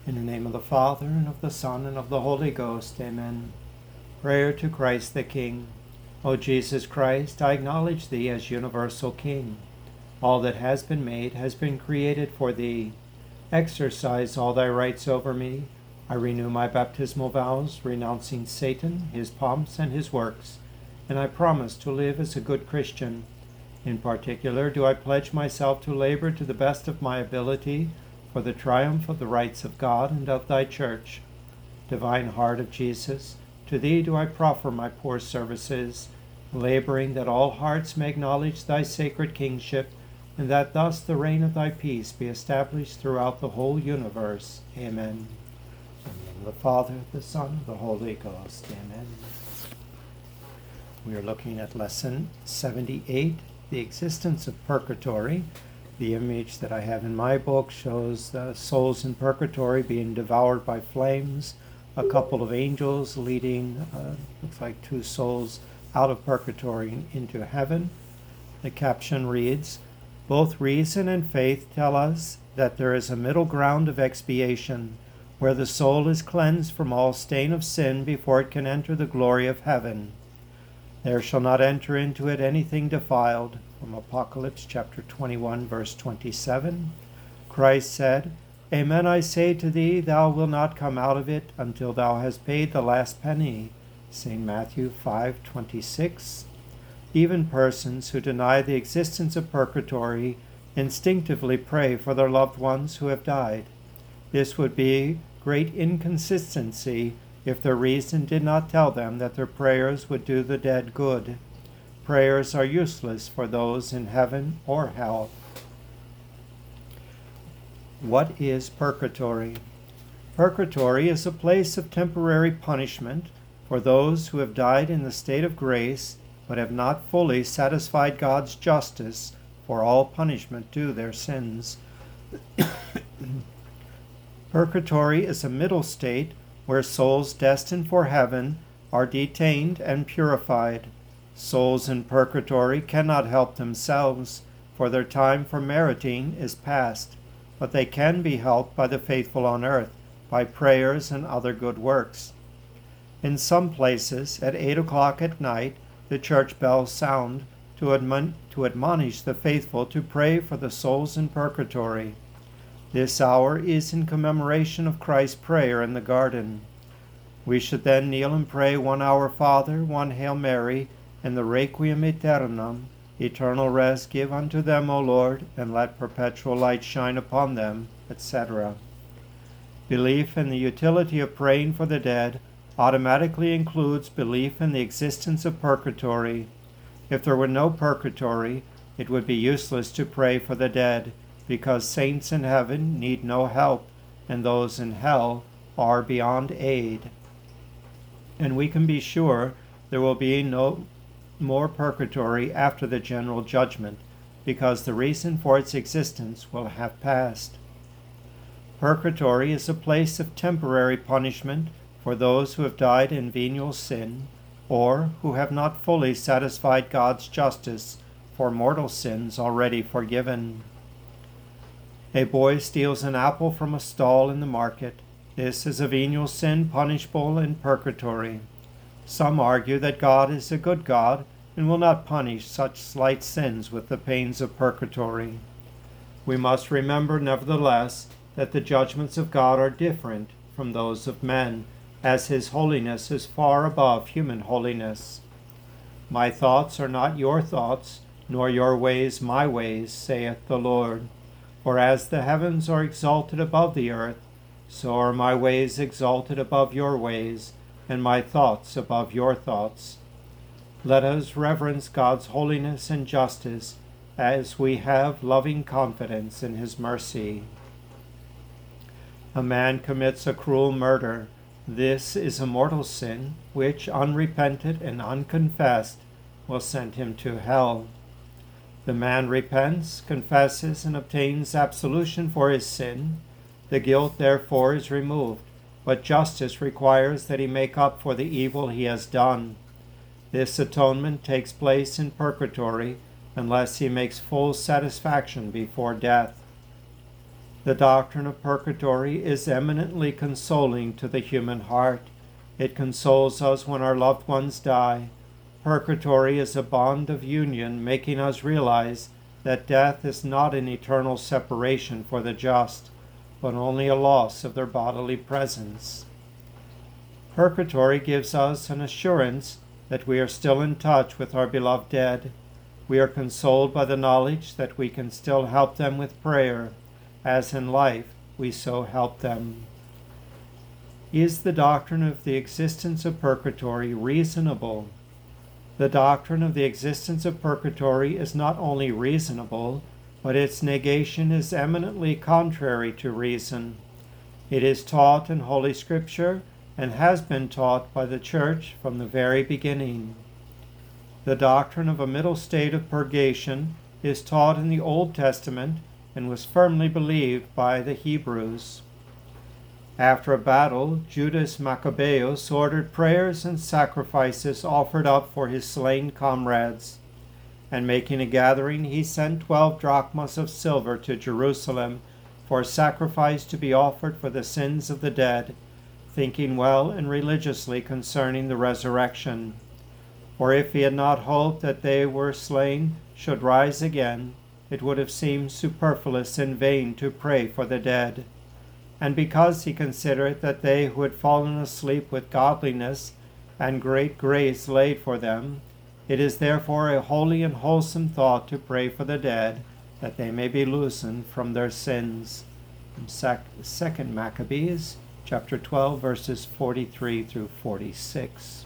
In the name of the Father, and of the Son, and of the Holy Ghost. Amen. Prayer to Christ the King. O Jesus Christ, I acknowledge Thee as universal King. All that has been made has been created for Thee. Exercise all Thy rights over me. I renew my baptismal vows, renouncing Satan, his pomps, and his works, and I promise to live as a good Christian. In particular, do I pledge myself to labor to the best of my ability for the triumph of the rights of God and of Thy Church. Divine Heart of Jesus, to Thee do I proffer my poor services, laboring that all hearts may acknowledge Thy sacred kingship, and that thus the reign of Thy peace be established throughout the whole universe. Amen. In the name of the Father, the Son, and the Holy Ghost. Amen. We are looking at Lesson 78, the existence of purgatory. The image that I have in my book shows the souls in purgatory being devoured by flames, a couple of angels leading, looks like two souls out of purgatory into heaven. The caption reads, "Both reason and faith tell us that there is a middle ground of expiation, where the soul is cleansed from all stain of sin before it can enter the glory of heaven. There shall not enter into it anything defiled." From Apocalypse chapter 21, verse 27. Christ said, "Amen, I say to thee, thou wilt not come out of it until thou hast paid the last penny." St. Matthew 5:26. Even persons who deny the existence of purgatory instinctively pray for their loved ones who have died. This would be great inconsistency if their reason did not tell them that their prayers would do the dead good. Prayers are useless for those in heaven or hell. What is purgatory? Purgatory is a place of temporary punishment for those who have died in the state of grace but have not fully satisfied God's justice for all punishment due their sins. Purgatory is a middle state where souls destined for heaven are detained and purified. Souls in purgatory cannot help themselves, for their time for meriting is past, but they can be helped by the faithful on earth, by prayers and other good works. In some places, at 8 o'clock at night, the church bells sound to admonish the faithful to pray for the souls in purgatory. This hour is in commemoration of Christ's prayer in the garden. We should then kneel and pray one Our Father, one Hail Mary, and the Requiem Aeternam. Eternal rest give unto them, O Lord, and let perpetual light shine upon them, etc. Belief in the utility of praying for the dead automatically includes belief in the existence of purgatory. If there were no purgatory, it would be useless to pray for the dead, because saints in heaven need no help, and those in hell are beyond aid. And we can be sure there will be no more purgatory after the general judgment, because the reason for its existence will have passed. Purgatory is a place of temporary punishment for those who have died in venial sin, or who have not fully satisfied God's justice for mortal sins already forgiven. A boy steals an apple from a stall in the market. This is a venial sin punishable in purgatory. Some argue that God is a good God and will not punish such slight sins with the pains of purgatory. We must remember, nevertheless, that the judgments of God are different from those of men, as His holiness is far above human holiness. "My thoughts are not your thoughts, nor your ways my ways, saith the Lord. For as the heavens are exalted above the earth, so are my ways exalted above your ways, and my thoughts above your thoughts." Let us reverence God's holiness and justice as we have loving confidence in His mercy. A man commits a cruel murder. This is a mortal sin, which, unrepented and unconfessed, will send him to hell. The man repents, confesses, and obtains absolution for his sin. The guilt, therefore, is removed, but justice requires that he make up for the evil he has done. This atonement takes place in purgatory unless he makes full satisfaction before death. The doctrine of purgatory is eminently consoling to the human heart. It consoles us when our loved ones die. Purgatory is a bond of union, making us realize that death is not an eternal separation for the just, but only a loss of their bodily presence. Purgatory gives us an assurance that we are still in touch with our beloved dead. We are consoled by the knowledge that we can still help them with prayer, as in life we so help them. Is the doctrine of the existence of purgatory reasonable? The doctrine of the existence of purgatory is not only reasonable, but its negation is eminently contrary to reason. It is taught in Holy Scripture and has been taught by the Church from the very beginning. The doctrine of a middle state of purgation is taught in the Old Testament and was firmly believed by the Hebrews. After a battle, Judas Maccabeus ordered prayers and sacrifices offered up for his slain comrades, and making a gathering, he sent 12 drachmas of silver to Jerusalem for sacrifice to be offered for the sins of the dead, thinking well and religiously concerning the resurrection. For if he had not hoped that they were slain should rise again, it would have seemed superfluous and vain to pray for the dead. And because he considered that they who had fallen asleep with godliness and great grace laid for them, it is therefore a holy and wholesome thought to pray for the dead, that they may be loosened from their sins. From 2 Maccabees, chapter 12, verses 43 through 46.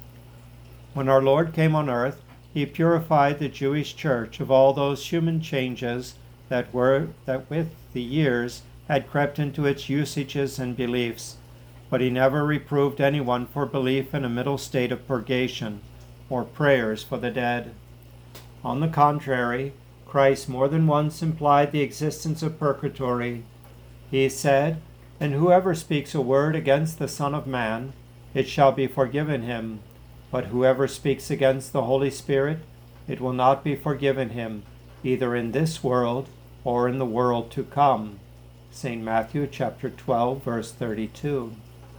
When our Lord came on earth, he purified the Jewish church of all those human changes that with the years had crept into its usages and beliefs, but he never reproved anyone for belief in a middle state of purgation or prayers for the dead. On the contrary, Christ more than once implied the existence of purgatory. He said, "And whoever speaks a word against the Son of Man, it shall be forgiven him. But whoever speaks against the Holy Spirit, it will not be forgiven him, either in this world or in the world to come." St. Matthew chapter 12, verse 32.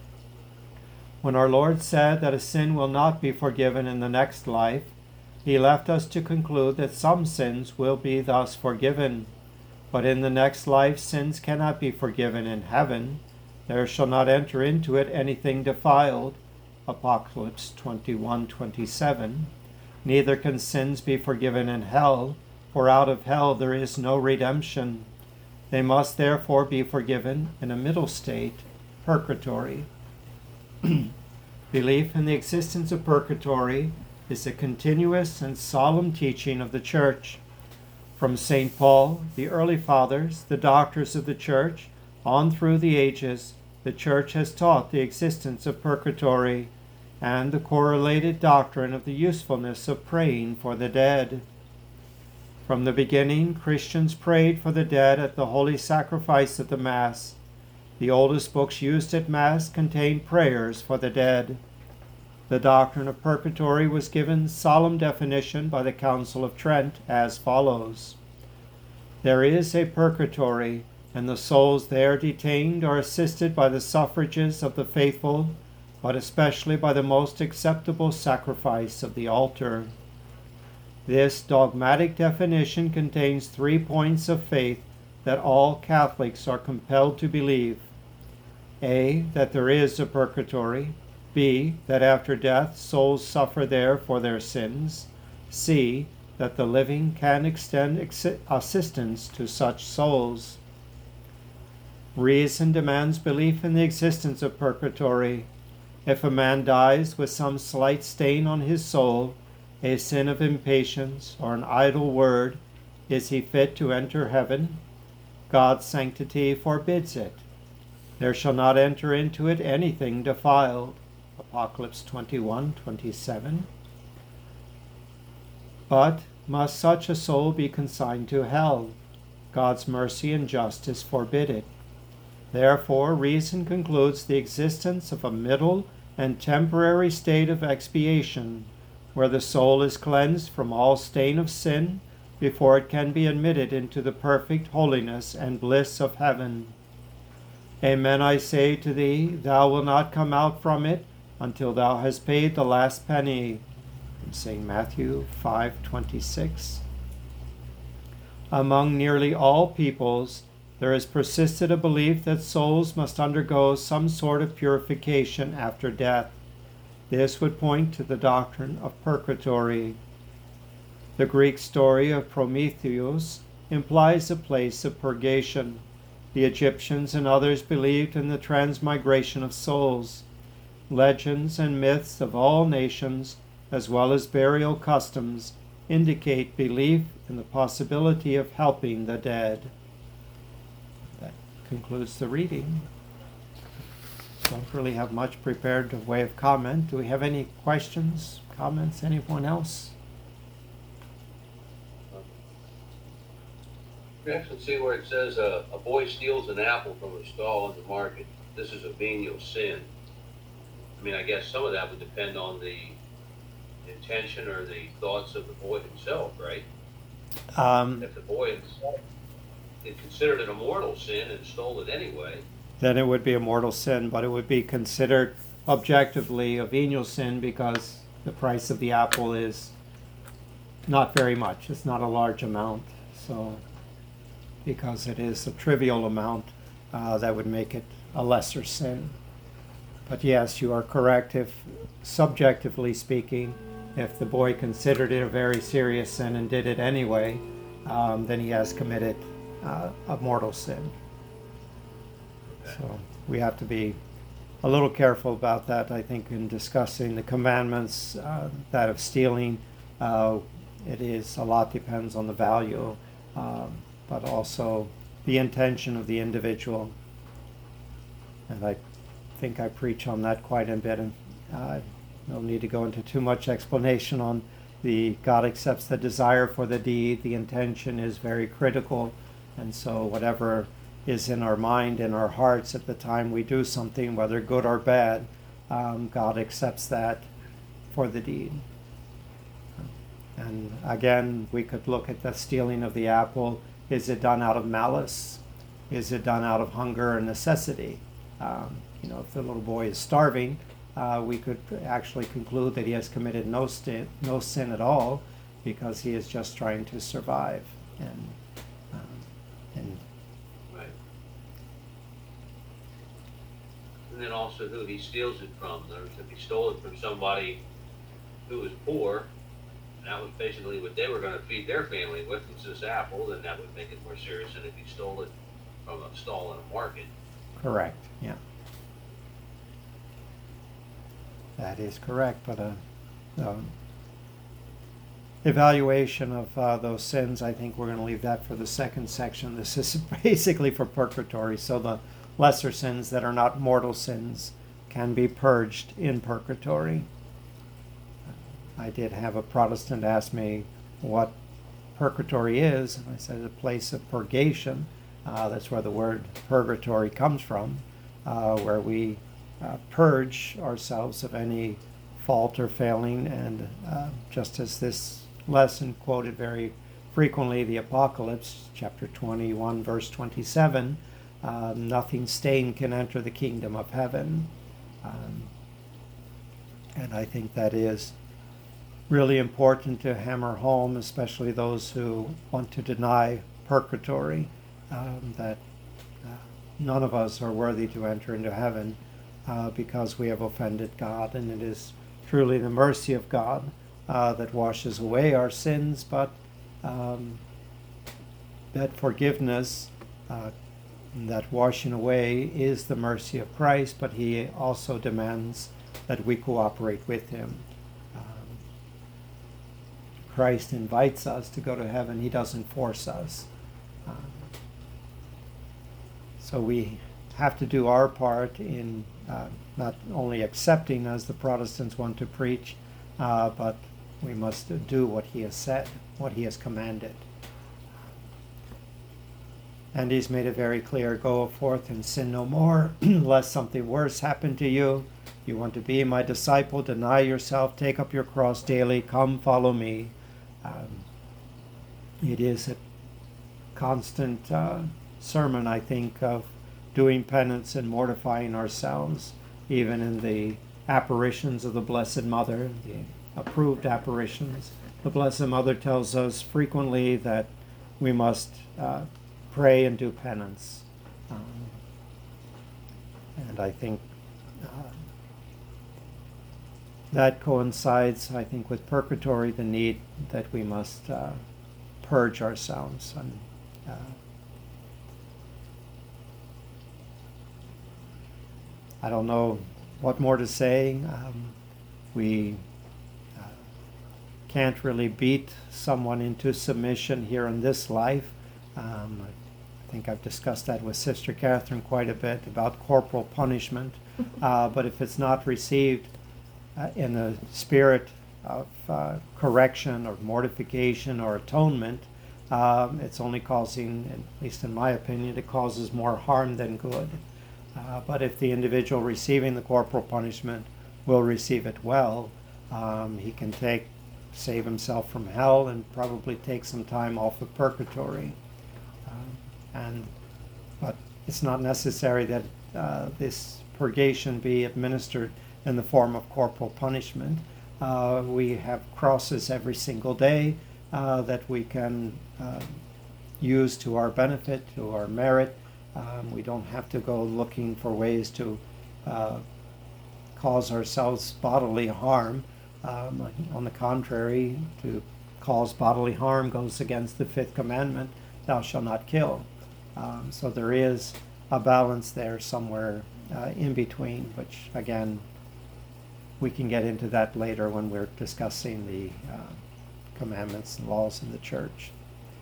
When our Lord said that a sin will not be forgiven in the next life, he left us to conclude that some sins will be thus forgiven. But in the next life sins cannot be forgiven in heaven. There shall not enter into it anything defiled. Apocalypse 21:27. Neither can sins be forgiven in hell, for out of hell there is no redemption. They must therefore be forgiven in a middle state, purgatory. Belief in the existence of purgatory is a continuous and solemn teaching of the Church. From St. Paul, the early fathers, the doctors of the Church, on through the ages, the Church has taught the existence of purgatory and the correlated doctrine of the usefulness of praying for the dead. From the beginning, Christians prayed for the dead at the holy sacrifice of the Mass. The oldest books used at Mass contain prayers for the dead. The doctrine of purgatory was given solemn definition by the Council of Trent as follows: "There is a purgatory, and the souls there detained are assisted by the suffrages of the faithful, but especially by the most acceptable sacrifice of the altar." This dogmatic definition contains 3 points of faith that all Catholics are compelled to believe. A. That there is a purgatory. B. That after death souls suffer there for their sins. C. That the living can extend assistance to such souls. Reason demands belief in the existence of purgatory. If a man dies with some slight stain on his soul, a sin of impatience, or an idle word, is he fit to enter heaven? God's sanctity forbids it. There shall not enter into it anything defiled. Apocalypse 21:27. But must such a soul be consigned to hell? God's mercy and justice forbid it. Therefore, reason concludes the existence of a middle and temporary state of expiation, where the soul is cleansed from all stain of sin before it can be admitted into the perfect holiness and bliss of heaven. Amen, I say to thee, thou wilt not come out from it until thou hast paid the last penny. In St. Matthew 5:26. Among nearly all peoples, there has persisted a belief that souls must undergo some sort of purification after death. This would point to the doctrine of purgatory. The Greek story of Prometheus implies a place of purgation. The Egyptians and others believed in the transmigration of souls. Legends and myths of all nations, as well as burial customs, indicate belief in the possibility of helping the dead. That concludes the reading. Don't really have much prepared in way of comment. Do we have any questions, comments? Anyone else? You actually see where it says a boy steals an apple from a stall in the market. This is a venial sin. I mean, I guess some of that would depend on the intention or the thoughts of the boy himself, right? If the boy himself had considered it a mortal sin and stole it anyway, then it would be a mortal sin, but it would be considered objectively a venial sin because the price of the apple is not very much. It's not a large amount. So because it is a trivial amount, that would make it a lesser sin. But yes, you are correct. If, subjectively speaking, if the boy considered it a very serious sin and did it anyway, then he has committed a mortal sin. So we have to be a little careful about that, I think, in discussing the commandments. That of stealing, it is a lot depends on the value, but also the intention of the individual. And I think I preach on that quite a bit, and no need to go into too much explanation on the God accepts the desire for the deed. The intention is very critical, and so whatever is in our mind, in our hearts at the time we do something, whether good or bad, God accepts that for the deed. And again, we could look at the stealing of the apple. Is it done out of malice? Is it done out of hunger and necessity? If the little boy is starving, we could actually conclude that he has committed no sin at all, because he is just trying to survive. And right. And then also who he steals it from. If he stole it from somebody who was poor, that was basically what they were going to feed their family with, was this apple, then that would make it more serious than if he stole it from a stall in a market. Correct, yeah. That is correct, but evaluation of those sins, I think we're going to leave that for the second section. This is basically for purgatory, so the lesser sins that are not mortal sins can be purged in purgatory. I did have a Protestant ask me what purgatory is, and I said a place of purgation. That's where the word purgatory comes from, where we purge ourselves of any fault or failing. And just as this lesson quoted very frequently the Apocalypse, chapter 21, verse 27, nothing stained can enter the kingdom of heaven. And I think that is really important to hammer home, especially those who want to deny purgatory, that none of us are worthy to enter into heaven because we have offended God. And it is truly the mercy of God that washes away our sins, but that forgiveness, that washing away, is the mercy of Christ, but he also demands that we cooperate with him. Christ invites us to go to heaven. He doesn't force us. So we have to do our part in not only accepting, as the Protestants want to preach, but we must do what he has said, what he has commanded. And he's made it very clear, go forth and sin no more, lest something worse happen to you. You want to be my disciple, deny yourself, take up your cross daily, come follow me. it is a constant sermon, I think, of doing penance and mortifying ourselves, even in the apparitions of the Blessed Mother, the approved apparitions. The Blessed Mother tells us frequently that we must pray and do penance. And I think that coincides, I think, with purgatory, the need that we must purge ourselves. And I don't know what more to say. We can't really beat someone into submission here in this life. I think I've discussed that with Sister Catherine quite a bit about corporal punishment. But if it's not received in the spirit of correction or mortification or atonement, it's only causing, at least in my opinion, it causes more harm than good. But if the individual receiving the corporal punishment will receive it well, he can save himself from hell and probably take some time off of purgatory. But it's not necessary that this purgation be administered in the form of corporal punishment. We have crosses every single day that we can use to our benefit, to our merit. We don't have to go looking for ways to cause ourselves bodily harm. On the contrary, to cause bodily harm goes against the fifth commandment, thou shalt not kill. So there is a balance there somewhere in between, which again, we can get into that later when we're discussing the commandments and laws of the church.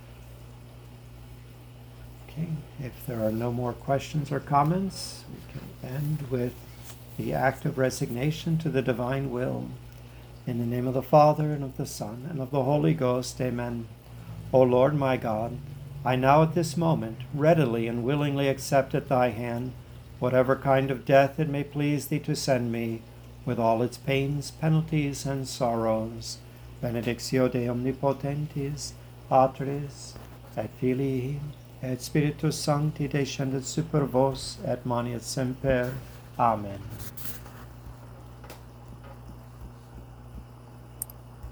Okay, if there are no more questions or comments, we can end with the act of resignation to the divine will. In the name of the Father, and of the Son, and of the Holy Ghost, amen. O Lord my God, I now at this moment readily and willingly accept at thy hand whatever kind of death it may please thee to send me, with all its pains, penalties, and sorrows. Benedictio de omnipotentis, Patris, et Filii, et Spiritus Sancti descendet super vos, et manet semper. Amen.